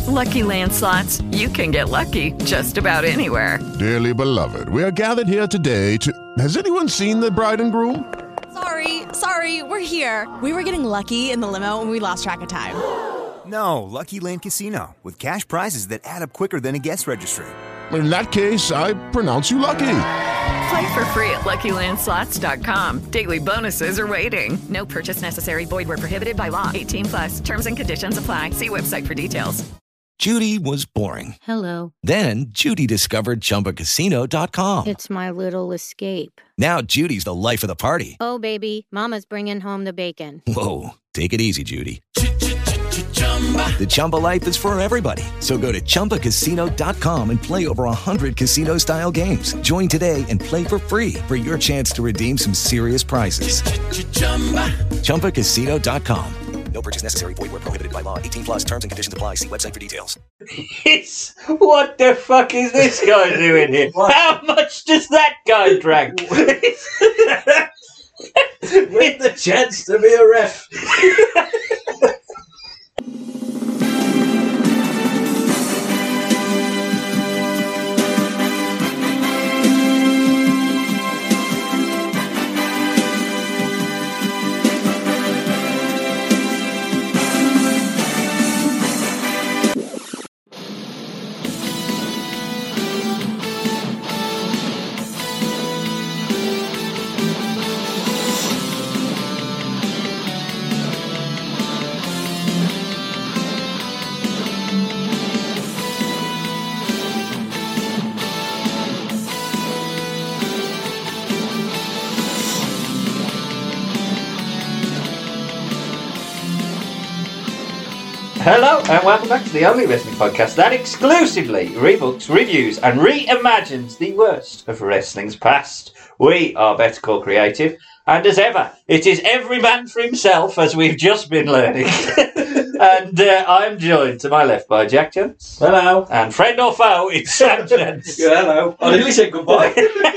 Lucky Land Slots, you can get lucky just about anywhere. Dearly beloved, we are gathered here today to... Has anyone seen the bride and groom? Sorry, we're here. We were getting lucky in the limo and we lost track of time. No, Lucky Land Casino, with cash prizes that add up quicker than a guest registry. In that case, I pronounce you lucky. Play for free at LuckyLandSlots.com. Daily bonuses are waiting. No purchase necessary. Void where prohibited by law. 18+. Terms and conditions apply. See website for details. Judy was boring. Hello. Then Judy discovered ChumbaCasino.com. It's my little escape. Now Judy's the life of the party. Oh, baby, mama's bringing home the bacon. Whoa, take it easy, Judy. The Chumba life is for everybody. So go to ChumbaCasino.com and play over 100 casino-style games. Join today and play for free for your chance to redeem some serious prizes. ChumbaCasino.com. No purchase necessary. Void where prohibited by law. 18+. Terms and conditions apply. See website for details. What the fuck is this guy doing here? How much does that guy drink? With the chance to be a ref. Hello and welcome back to the only wrestling podcast that exclusively rebooks, reviews and reimagines the worst of wrestling's past. We are Better Call Creative, and as ever, it is every man for himself, as we've just been learning. And I'm joined to my left by Jack Jones. Hello. And friend or foe, it's Sam Jones. Yeah, hello. I nearly said goodbye.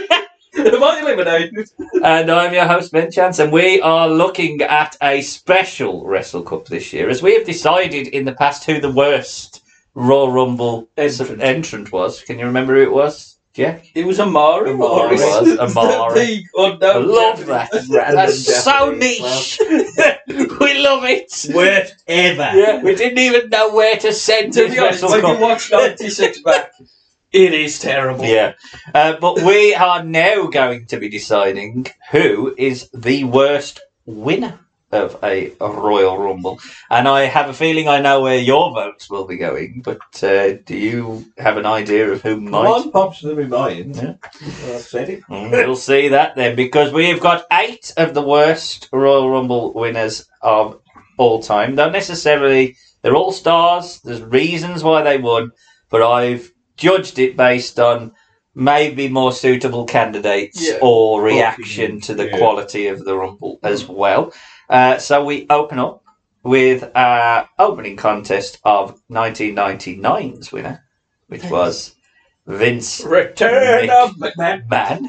And I'm your host, Ben Chance, and we are looking at a special Wrestle Cup this year, as we have decided in the past who the worst Royal Rumble entrant was. Can you remember who it was, Jack? It was Amari. Amari was. Amari. I love that. That's so niche. We love it. Worst ever. Yeah, we didn't even know where to send To this be honest, Wrestle when Cup. you watch 96 back, it is terrible. Yeah, but we are now going to be deciding who is the worst winner of a Royal Rumble. And I have a feeling I know where your votes will be going, but do you have an idea of who might? One pops to my mind. Yeah. Well, I've said it. We'll see that then, because we've got 8 of the worst Royal Rumble winners of all time. Not necessarily, they're all stars, there's reasons why they won, but I've judged it based on maybe more suitable candidates or reaction to the quality of the Rumble as well. So we open up with our opening contest of 1999's winner, which was Vince Return of McMahon. Man.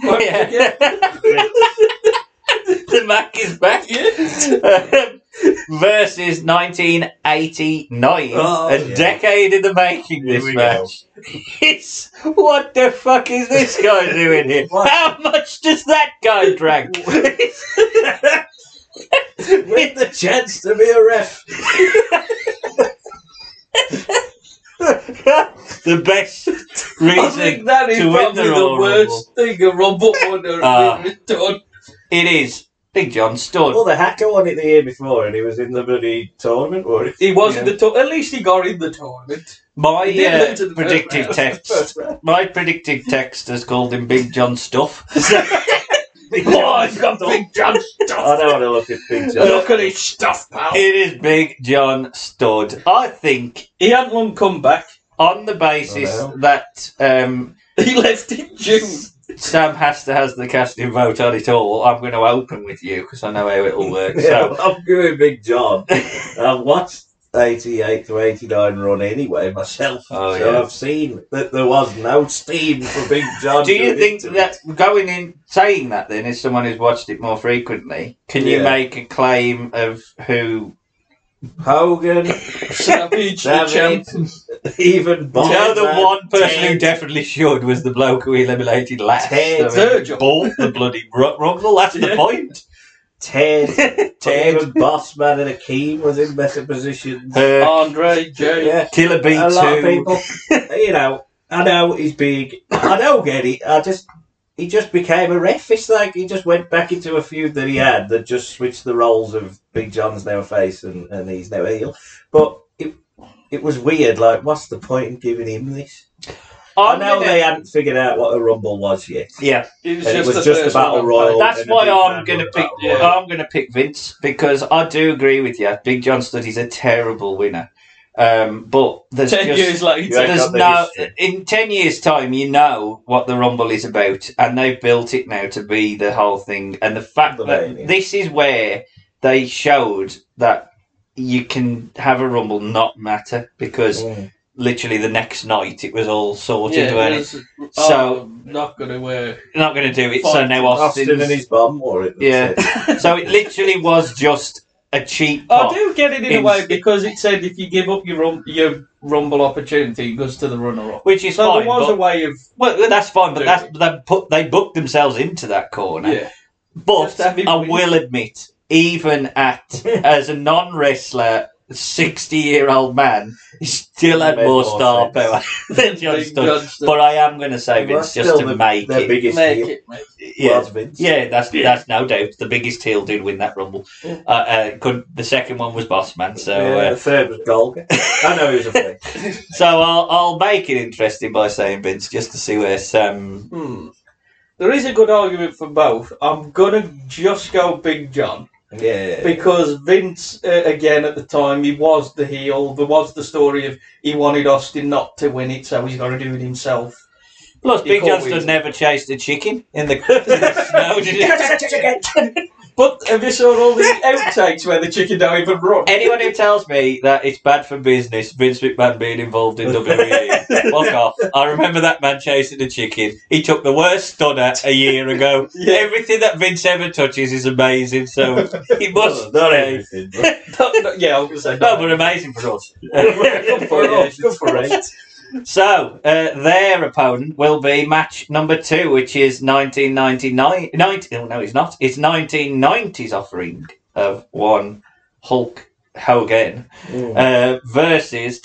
The Mac is back. Versus 1989. A decade in the making, this match. It's... What the fuck is this guy doing here? How much does that guy drink? With the chance to be a ref. The best reason I think that is to win probably the the Royal worst thing a Rumble winner has done. It is. Big John Studd. Well, the Hacker won it the year before, and he was in the bloody tournament. Or he was in the tournament. At least he got in the tournament. My didn't lose the predictive first text. round. My predictive text has called him Big John Stuff. Oh, he's got Big John Stuff. I don't want to look at Big John. Look at his stuff, pal. It is Big John Studd. I think he hadn't long come back on the basis that he left in June. Sam has the casting vote on it all. I'm going to open with you because I know how it'll work. Yeah, So I'm going Big John. I've watched 88 to 89 run anyway myself. Oh, so yeah. I've seen that there was no steam for Big John. do you doing think it. that going in saying that then, as someone who's watched it more frequently, can you Yeah. make a claim of who Hogan, Savage, the champ. even You know, the Bossman, one person who Ted, definitely should was the bloke who eliminated last. Ted, Virgil. Bought the bloody Rumble, that's the point. Ted, even Bossman and Akeem was in better positions. Andre, Jay. Yeah. Killer A lot of B2. people, you know, I know he's big. I don't get it. He just became a ref. It's like he just went back into a feud that he had that just switched the roles of Big John's now a face and he's now a heel. But it was weird. Like, what's the point in giving him this? I know they hadn't figured out what a Rumble was yet. Yeah, It was just a battle royal. That's why I'm going to pick. I'm going to pick Vince because I do agree with you. Big John Studdy's a terrible winner. But there's 10 years later, there's no. In 10 years' time, you know what the Rumble is about, and they've built it now to be the whole thing. And the fact that this is where they showed that you can have a Rumble not matter because literally the next night it was all sorted. So not going to not going to do it. So now Austin and his bum wore it. Yeah. So it literally was just a cheap I pop. do get it in a way because it said if you give up your Rumble opportunity, it goes to the runner-up. Which is so fine. there was a way of... Well, that's fine, but they booked themselves into that corner. Yeah. But I will admit, even as a non-wrestler, 60-year-old man, he still had more star power than John Studd. But I am going to say Vince just to make it. Biggest heel. Yeah, yeah, that's no doubt the biggest heel did win that Rumble. The second one was Bossman, so the third was Golga. I know he was a fake. So I'll make it interesting by saying Vince just to see where Sam. There is a good argument for both. I'm gonna just go Big John. Yeah. Because Vince, again, at the time, he was the heel. There was the story of he wanted Austin not to win it, so he's got to do it himself. Plus, Big John Studd never chased a chicken in the snow, did he? But have you saw all the outtakes where the chicken don't even run? Anyone who tells me that it's bad for business, Vince McMahon being involved in WWE, fuck off. I remember that man chasing a chicken. He took the worst stunner a year ago. Yeah. Everything that Vince ever touches is amazing, so he must say. Yeah, I was going to say. No, but amazing for us. Good for us. Good for us. So, their opponent will be match number 2, which is 1999. No, it's not. It's 1990's offering of one Hulk Hogan versus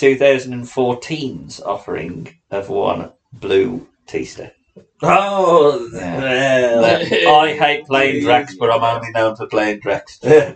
2014's offering of one Blue Batista. Oh, I hate playing Drax, but I'm only known for playing Drax.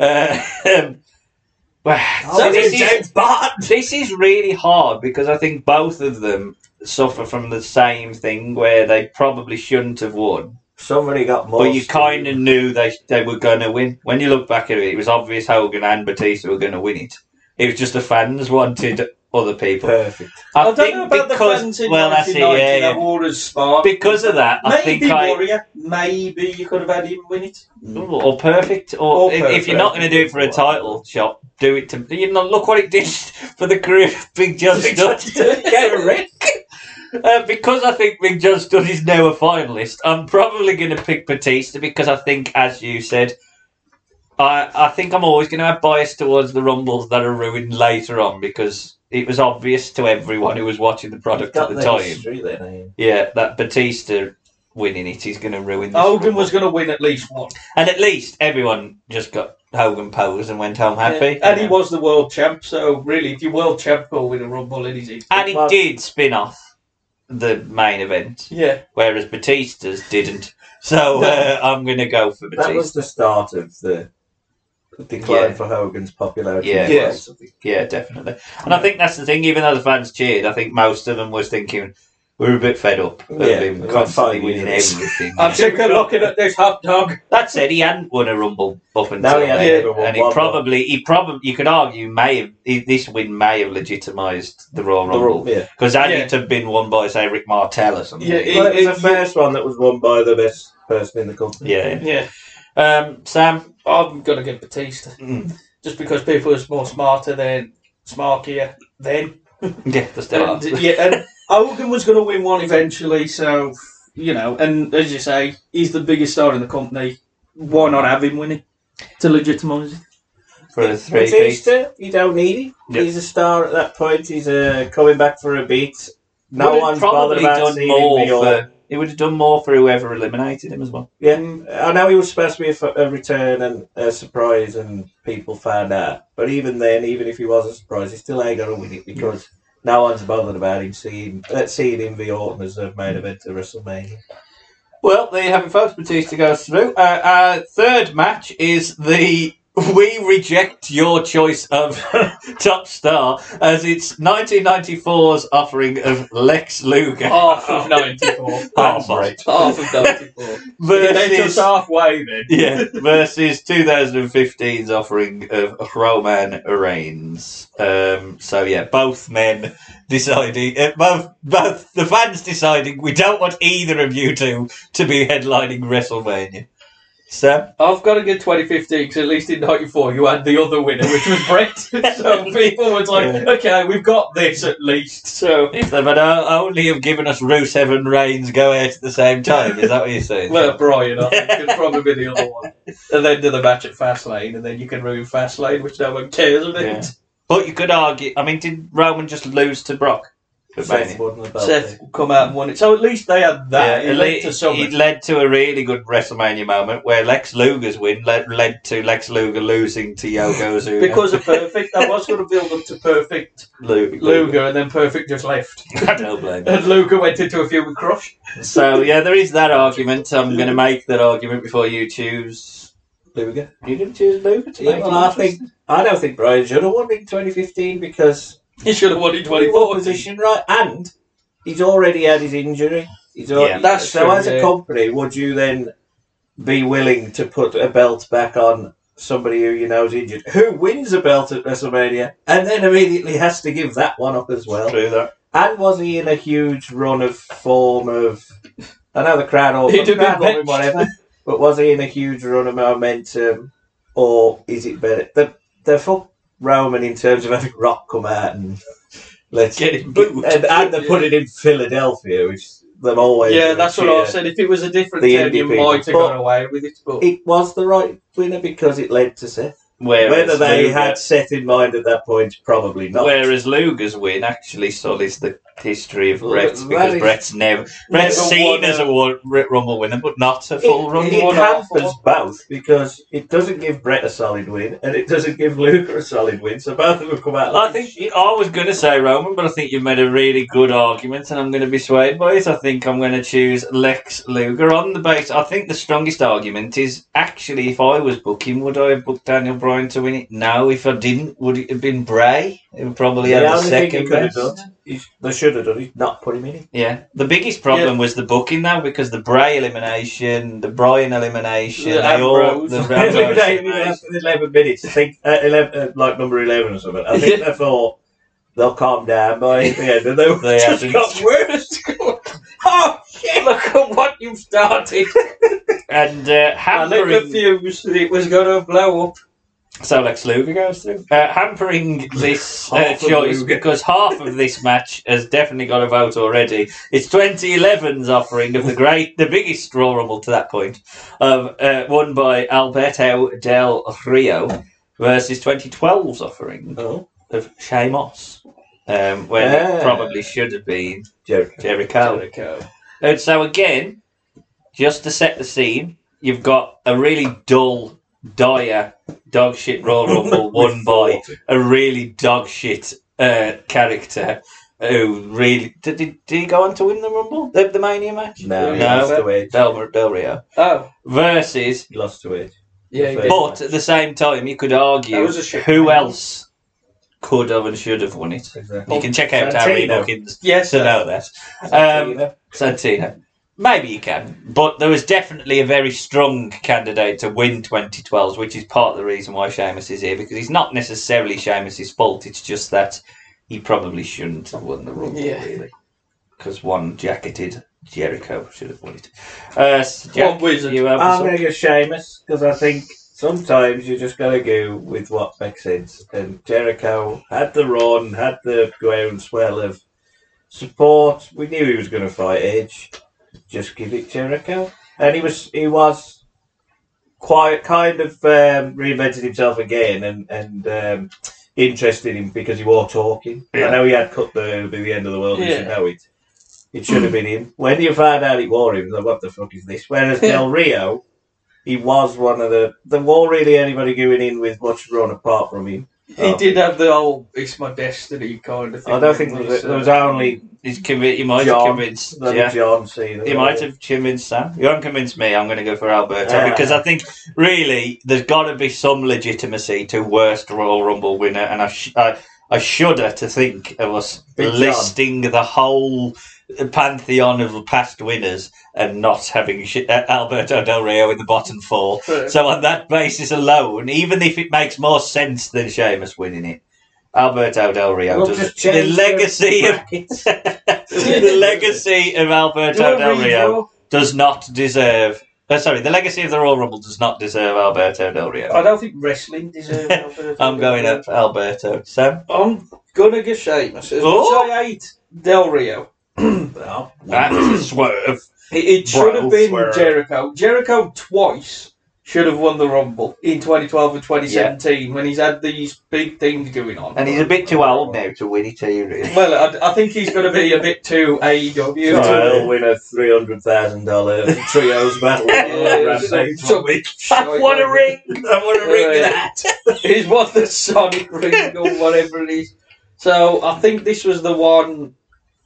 This is really hard because I think both of them suffer from the same thing where they probably shouldn't have won. Somebody got more. But you kind of knew they were going to win. When you look back at it, it was obvious Hogan and Batista were going to win it. It was just the fans wanted other people. Perfect. I don't know about the fans in 1990 that were as smart. Because of that, maybe Warrior. Maybe you could have had him win it. Or Perfect. Or if you're not going to do it for a title shot, do it to... You know, look what it did for the career of Big John Studd. Get a wreck. Because I think Big John Studd is now a finalist, I'm probably going to pick Batista because I think, as you said, I think I'm always going to have bias towards the Rumbles that are ruined later on because it was obvious to everyone who was watching the product at the time. Yeah, that Batista winning it is going to ruin this Hogan Rumble. was going to win at least one. And at least everyone just got Hogan posed and went home happy. And he was the world champ, so really, if you're world champ, go win a Rumble, it is easy. And it did spin off the main event. Yeah. Whereas Batista's didn't. So I'm going to go for Batista. That was the start of the decline for Hogan's popularity. Yeah, definitely. And I think that's the thing, even though the fans cheered, I think most of them was thinking, we're a bit fed up of him constantly winning everything. I'm sick of looking at this hot dog. That said, he hadn't won a Rumble up until then. And he probably, you could argue, this win may have legitimised the Royal Rumble. Because that had to have been won by, say, Rick Martel or something. Yeah, it was the first one that was won by the best person in the company. Yeah. Sam? I'm going to get Batista. Just because people are more smarter than smarkier then. Yeah, that's the and Hogan was going to win one eventually, so, you know, and as you say, he's the biggest star in the company. Why not have him winning to legitimise it? for a three-piece. Batista, you don't need him. Yep. He's a star at that point. He's coming back for a beat. No Would have one's bothered probably about done seeing more him for. He would have done more for whoever eliminated him as well. Yeah, I know he was supposed to be a return and a surprise, and people found out. But even then, even if he was a surprise, he still ain't going to win it because no one's bothered about him seeing him v Orton as a main event to WrestleMania. Well, there you have it, folks. Batista goes through. Our third match is the We Reject Your Choice of Top Star, as it's 1994's offering of Lex Luger. Half of 94. Half Half of 94. Versus, just halfway then. Yeah, versus 2015's offering of Roman Reigns. So yeah, both men deciding, both the fans deciding we don't want either of you two to be headlining WrestleMania. Sam? I've got to get 2015 because at least in 94 you had the other winner, which was Brett. So people was like, okay, we've got this at least. So If they would only have given us Rusev and Reigns go out at the same time, is that what you're saying? well, Brian, I think, could probably be the other one. And then do the match at Fastlane, and then you can ruin Fastlane, which no one cares about. Yeah. But you could argue, I mean, did Roman just lose to Brock? Seth won the belt. Seth come out and won it. So at least they had that. It led to something. It led to a really good WrestleMania moment where Lex Luger's win led to Lex Luger losing to Yokozuna. Because of Perfect. That was going to build up to Perfect Luger, and then Perfect just left. I don't blame And Luger went into a feud with Crush. So, yeah, there is that argument. I'm going to make that argument before you choose Luger. You're going to choose Luger to make I don't think Brian should have won in 2015 because he should have won in 24 position, right? And he's already had his injury. That's so true, as a company, would you then be willing to put a belt back on somebody who you know is injured, who wins a belt at WrestleMania, and then immediately has to give that one up as well? True that. And was he in a huge run of form of? I know the crowd all He'd have been love him, whatever, but was he in a huge run of momentum, or is it better? The fuck Roman in terms of having Rock come out and let's get him booed, and they put it in Philadelphia, which they've always. Yeah, that's what I said. If it was a different team, you might have gone away with it. But it was the right winner because it led to Seth. Whether they had Seth in mind at that point, probably not. Whereas Luger's win actually sullies the history of Brett's because Brett's Brett's seen as a Rumble winner, but not a full Rumble winner. It hampers both because it doesn't give Brett a solid win and it doesn't give Luger a solid win. So both of them come out. I was going to say Roman, but I think you've made a really good argument, and I'm going to be swayed by it. I think I'm going to choose Lex Luger on the base. I think the strongest argument is actually if I was booking, would I have booked Daniel Bryan to win it? No. If I didn't, would it have been Bray? It would probably have the second best. They should have done it, not put him in. Yeah. The biggest problem was the booking now because the Bray elimination, the Bryan elimination, the 11 minutes. I think 11, like number 11 or something. I think they thought they'll calm down by the end, and they just got worse. Oh shit! Look at what you've started. And hampering the fuse, it was going to blow up. So Lex Luger goes through. Hampering this choice because half of this match has definitely got a vote already. It's 2011's offering of the biggest Royal Rumble to that point, won by Alberto Del Rio versus 2012's offering of Sheamus, when it probably should have been Jericho. And so again, just to set the scene, you've got a really dull, dire, dog shit Royal Rumble won by a really dog shit character who really did he go on to win the Rumble, the Mania match? No, he lost to Edge. Del Rio. Versus he lost to Edge. Yeah, but at the same time, you could argue who else could have and should have won it. Exactly. You can check out our bookings to know that. Santino. Maybe you can, but there was definitely a very strong candidate to win 2012, which is part of the reason why Sheamus is here, because it's not necessarily Sheamus' fault, it's just that he probably shouldn't have won the Rumble, really. Because one jacketed Jericho should have won it. I'm going to go Sheamus, because I think sometimes you just got to go with what makes sense. And Jericho had the run, had the groundswell of support. We knew he was going to fight Edge. Just give it Jericho, and he was kind of reinvented himself again and interested in because he was talking. Yeah. I know he had cut the end of the world, as Yeah. you know it. It should have been him. When you found out it was him, like, what the fuck is this? Whereas Del Rio, he was one of the... There wasn't really anybody going in with much run apart from him. He did have the whole "it's my destiny" kind of thing. I don't think there was only... You might have convinced... John Cena. You might have convinced Sam. You haven't convinced me. I'm going to go for Alberto Yeah. because I think really there's got to be some legitimacy to worst Royal Rumble winner, and I shudder to think of us Big John. listing the whole pantheon of past winners and not having Alberto Del Rio in the bottom four. Right. So on that basis alone, even if it makes more sense than Sheamus winning it, Alberto Del Rio We'll does just the change legacy of brackets. the legacy of Alberto Del Rio does not deserve. The legacy of the Royal Rumble does not deserve Alberto Del Rio. I don't think wrestling deserves Alberto. I'm going up for Alberto. Sam? I'm gonna get Sheamus. As much as I hate Del Rio, That's a swerve. it should have been Swerve. Jericho. Jericho twice should have won the Rumble in 2012 and 2017 when he's had these big things going on. And he's a bit too old now to win it, really. Well, I think he's going to be a bit too AEW. I'll win a $300,000 trios battle. I want a ring! I want a ring of that! He's won the Sonic ring or whatever it is. So I think this was the one.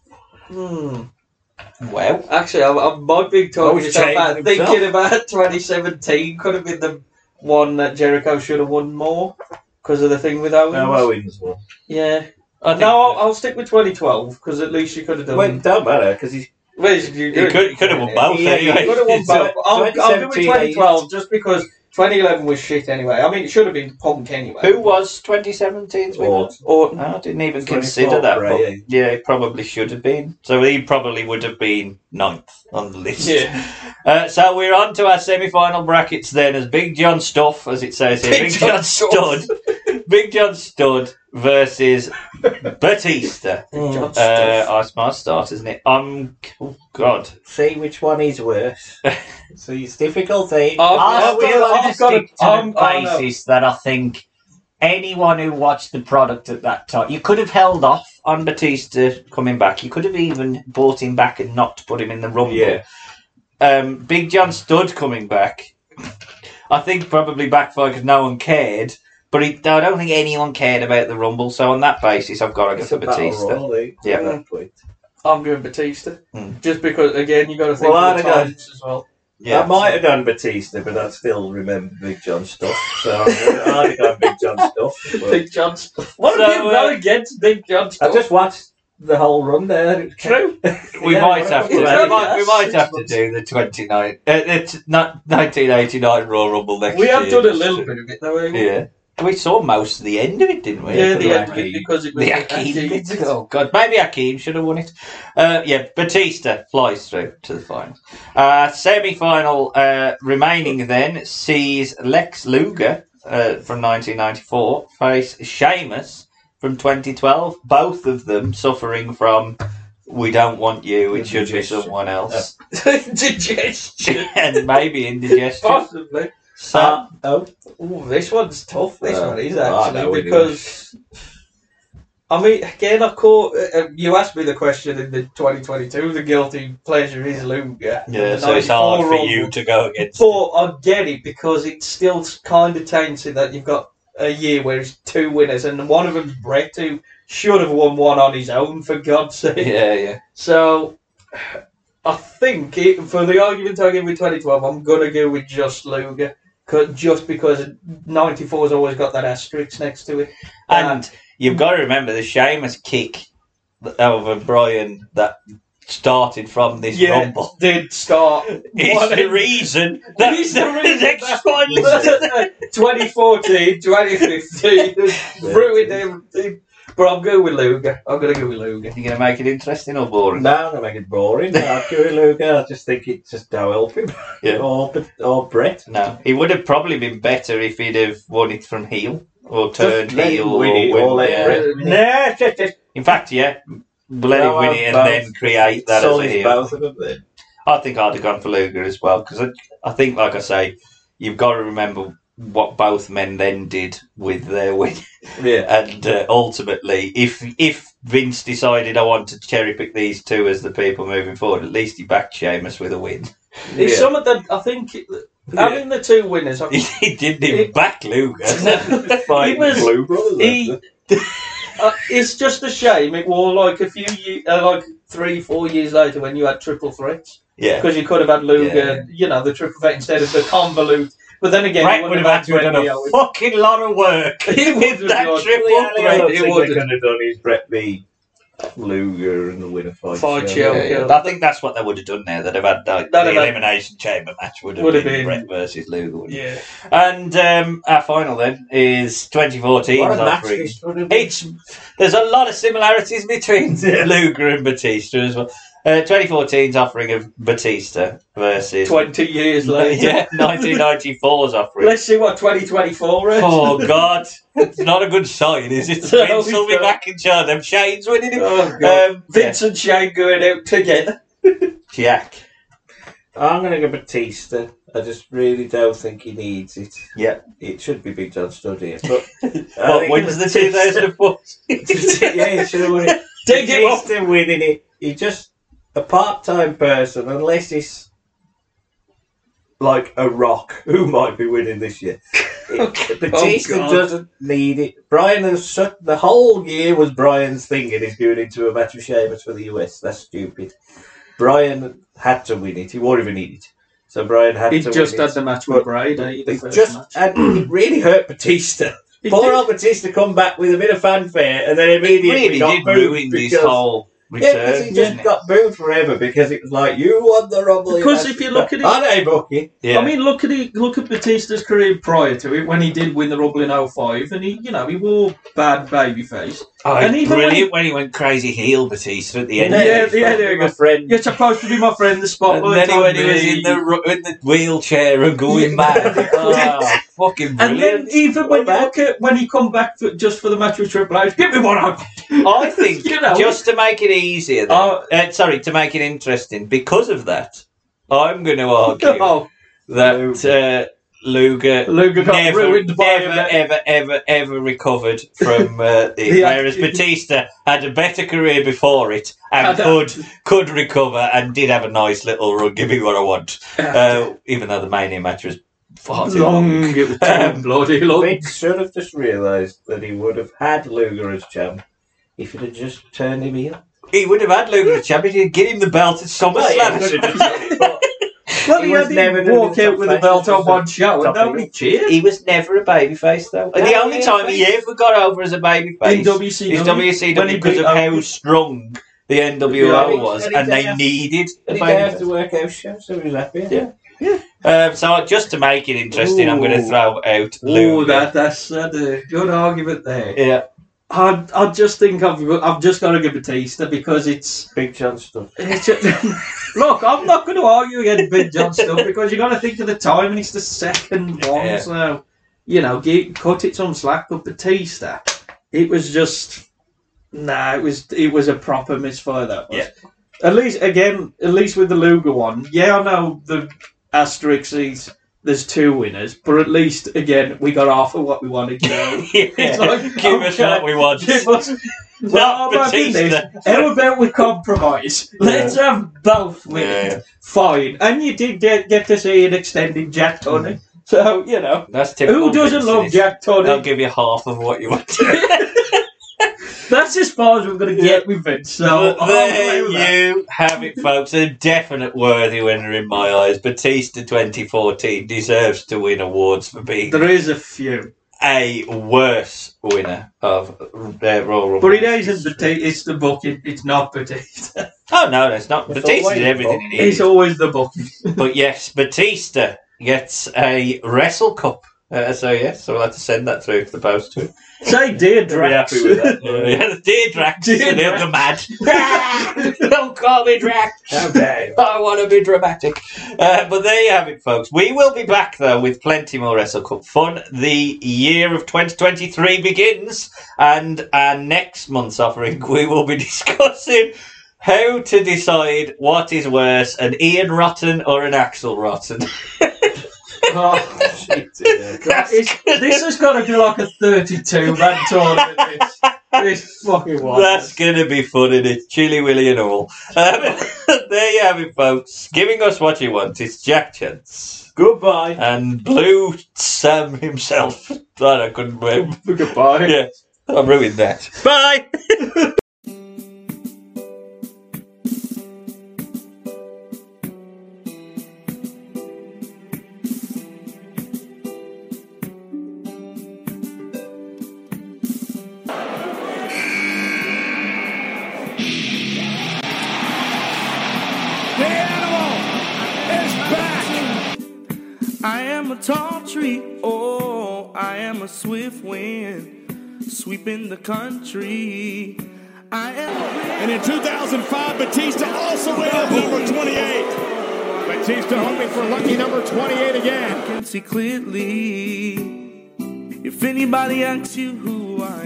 Well, actually, I might be talking Always myself out. changing Thinking himself. about 2017 could have been the one that Jericho should have won more because of the thing with Owens. No, Owens won. Yeah. I think I'll stick with 2012 because at least you could have done. Well, it don't matter because he's... Well, he could have won both Yeah, anyway. Could have won both. I'll go with 2017, 2012 just because 2011 was shit anyway. I mean, it should have been Punk anyway. Who was 2017's winner? Orton. I didn't even 24 consider that. Bray, But yeah, he probably should have been. So he probably would have been 9th on the list. Yeah. So we're on to our semi-final brackets then, as Big John Stuff, as it says here. Big John Stud. Big John Stud versus Batista. John Stuff. That's my start, isn't it? Oh, God. See which one is worse. See, it's difficult, eh? I've We're got- going to I've got stick a- to I'm- the I know. basis that I think anyone who watched the product at that time, you could have held off on Batista coming back. You could have even brought him back and not put him in the Rumble. Yeah. Big John Studd coming back, I think probably backfired because no one cared. But I don't think anyone cared about the Rumble. So on that basis, I've got to go It's for a battle Batista. royal, eh? Yeah. At that point. I'm going Batista. Hmm. Just because, again, you got to think Well, of the I'd have times as well. Yeah, I might have gone Batista, but I still remember Big John Stuff. So I'd have gone Big John Stuff. but- Big John Stuff. What So, have you got against Big John I Stuff? just watched the whole run there. True. We might have to. We well, might yes. have to do the 1989 Royal Rumble next We year. have done a little bit of it, though. haven't we? Yeah. We saw most of the end of it, didn't we? Yeah, For the end of it Hakeem. because it was The Hakeem. Hakeem bit. Oh, God. Maybe Hakeem should have won it. Yeah, Batista flies through to the final. Semi-final remaining then sees Lex Luger from 1994 face Sheamus from 2012. Both of them suffering from "we don't want you, it should be Indigestion. someone else," Digestion. and maybe indigestion. Possibly. So, Ooh, this one's tough. This one is I know actually it because I mean, again, of course, you asked me the question in the 2022. The guilty pleasure is Luger. yeah, The so it's hard 94 for you Rumble. to go against. But I get it because it's still kind of tainted that you've got a year where it's two winners, and one of them's Brett, who should have won one on his own, for God's sake. Yeah, yeah. So I think for the argument I give with 2012, I'm gonna go with just Luger, just because 94's always got that asterisk next to it. And you've got to remember the Sheamus kick over Brian that started from this Rumble. Did start. It's the reason that It's the reason next finalist. 2014, 2015, ruined everything. But I'm going with Luger. I'm going to go with Luger. You're going to make it interesting or boring? No, I'm not making it boring. I'll go with Luger. I just think it just don't help him. Yeah. Or Brett. No, he would have probably been better if he'd have won it from heel or turned Just let him heel. win it, or or let yeah. Brett win it. No, just- in fact, yeah, let him win it and then create that as a Solid heel. both of them then. I think I'd have gone for Luger as well because I think, like I say, you've got to remember what both men then did with their win. Yeah. And ultimately, if Vince decided I want to cherry pick these two as the people moving forward, at least he backed Sheamus with a win. It's some of that. I think having the two winners. He didn't even back Luger. It was. It's just a shame. It was like a few years, like 3-4 years later when you had triple threats. Yeah. Because you could have had Luger, the triple threat instead of the convolute. But then again, Brett would have had to have done a fucking lot of work with that triple threat. He would have done his Brett v. Luger and the winner fight. Yeah. I think that's what they would have done there. They'd have had the Elimination Chamber match would have been Brett versus Luger. Yeah. And our final then is 2014's offering. There's a lot of similarities between Luger and Batista as well. 2014's offering of Batista versus 20 years later. 1994's offering. Let's see what 2024 is. Oh God, it's not a good sign, is it? Vince will be back in charge. Them Shane's winning it. Oh God. Vince and Shane going out together. Jack. I'm going to go Batista. I just really don't think he needs it. Yeah. It should be Big John Studd here. But when's the 2004? Yeah, he should have won it. Batista winning it. He just a part-time person, unless he's like a Rock, who might be winning this year. Batista doesn't need it. Brian has the whole year was Brian's thing, and he's going into a match with Sheamus for the US. That's stupid. Brian had to win it. He won't even need it. So Brian had to win it. He just had the match with Brad. And it really hurt Batista. Poor old Batista come back with a bit of fanfare, and then immediately got booed this whole return. Yeah, because he just got booed forever because it was like, you won the Rumble. Because if you look at it, I know, Bucky. Yeah. I mean, look at Batista's career prior to it when he did win the Rumble in 05, and he wore bad babyface. And brilliant when he went crazy heel Batista at the end. My friend. You're supposed to be my friend. The spotlight. And then when he was in the wheelchair and going mad, fucking brilliant. And then even when you look at when he come back just for the match with Triple H, give me one out. I think just to make it easier, to make it interesting, because of that, I'm going to argue that Luger never recovered from whereas Batista had a better career before it and could recover and did have a nice little run. Give me what I want, even though the Mania match was far too long. It was too bloody long. Vince should have just realised that he would have had Luger as champ if he'd have just turned him heel. He would have had Luger as champ. He'd get him the belt at SummerSlam. Well, he had to walk out with the belt on one show and nobody cheered. He was never a babyface, though. And the only time he ever got over as a babyface is WCW because of how strong the NWO was, and they needed a babyface. He didn't have to work out shows, so he was happy. Yeah. So just to make it interesting, I'm going to throw out Luger. That's a good argument there. Yeah. I just think I've just got to give Batista because it's Big John stuff. Look, I'm not going to argue against Big John stuff because you got to think of the time and it's the second one, so cut it some slack. But Batista, it was just it was a proper misfire. That was. Yeah. At least with the Luger one, I know the asterisk is. There's two winners, but at least, again, we got half of what we wanted, It's like, give us what we want. How about we compromise? Let's have both winners. Fine. And you did get to see an extended Jack Tunney. So, that's typical. Who doesn't love Jack Tunney? I'll give you half of what you want. That's as far as we're going to get with Vince. So there you have it, folks. A definite worthy winner in my eyes. Batista 2014 deserves to win awards for being. There is a few. A worse winner of Royal Rumble. But it isn't Batista. It's the booking. It's not Batista. Oh no, it's not. Batista did everything he needed. It's always the booking. But yes, Batista gets a Wrestle Cup. So we'll have to send that through to the post too. Say Dear Drax. Happy with that. Dear Drax. They're mad. Don't call me Drax. Okay. I want to be dramatic. But there you have it, folks. We will be back, though, with plenty more Wrestle Cup fun. The year of 2023 begins, and our next month's offering, we will be discussing how to decide what is worse, an Ian Rotten or an Axel Rotten. Oh, shit. This has got to be like a 32-man tournament. This fucking one. That's going to be fun, isn't it? Chilly Willy and all. There you have it, folks. Giving us what you want. It's Jack Chance. Goodbye. And Blue Sam himself. I couldn't remember. Goodbye. Yeah, I ruined that. Bye. I am a tall tree, oh, I am a swift wind, sweeping the country. I am. And in 2005, Batista also went up number 28. Batista hoping for lucky number 28 again. I can see clearly. If anybody asks you who I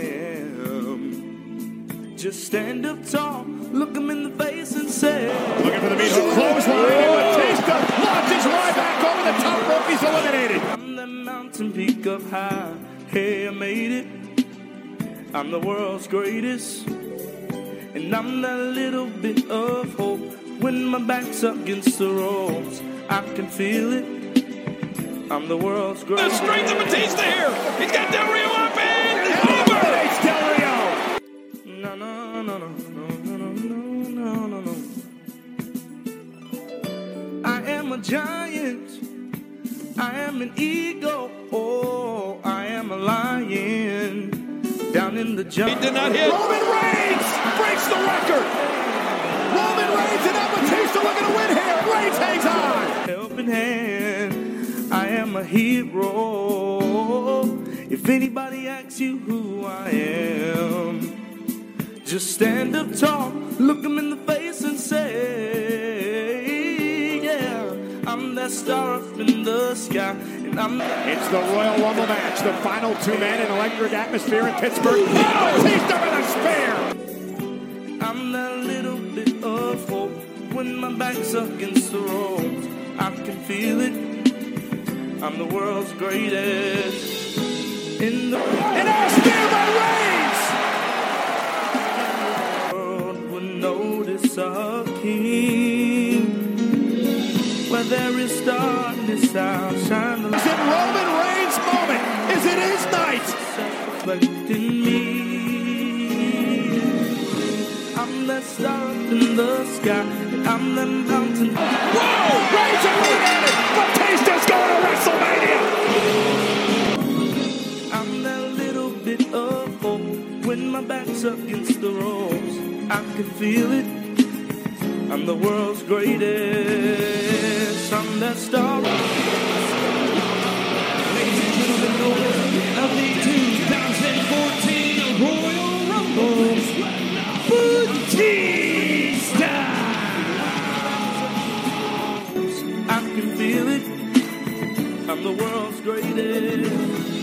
am, just stand up tall, look them in the face and say, looking for the meat hook clothesline, and Batista launches right back over the top rope. He's eliminated. I'm the mountain peak up high. Hey, I made it. I'm the world's greatest. And I'm that little bit of hope. When my back's up against the ropes, I can feel it. I'm the world's greatest. The strength of Batista here. He's got Del Rio up and over. It's Del Rio. No, no, no, no, no, no, no, no, no, no. I am a giant. I am an eagle. Oh, I am a lion. Down in the jungle. He did not hit. Roman Reigns breaks the record. Roman Reigns and Batista looking to win here. Reigns hangs on. Helping hand. I am a hero. If anybody asks you who I am, just stand up tall, look them in the face and say, yeah, I'm that star up in the sky. It's the Royal Rumble match, the final two men in electric atmosphere in Pittsburgh. Batista with a spear. I'm that little bit of hope. When my back's up against the ropes, I can feel it. I'm the world's greatest. In the and a spear by Reigns. The world would notice a king. Where there is darkness, I'll shine the light. Is it Roman Reigns' moment? Is it his night? Reflecting me. I'm that star up in the sky. And I'm the mountain. Whoa! Reigns eliminated! Batista's going to WrestleMania! I'm that little bit of hope. When my back's up against the ropes, I can feel it. I'm the world's greatest. I'm that star. Ladies and gentlemen, the winner of the 2014 Royal Rumble, Batista. I can feel it. I'm the world's greatest.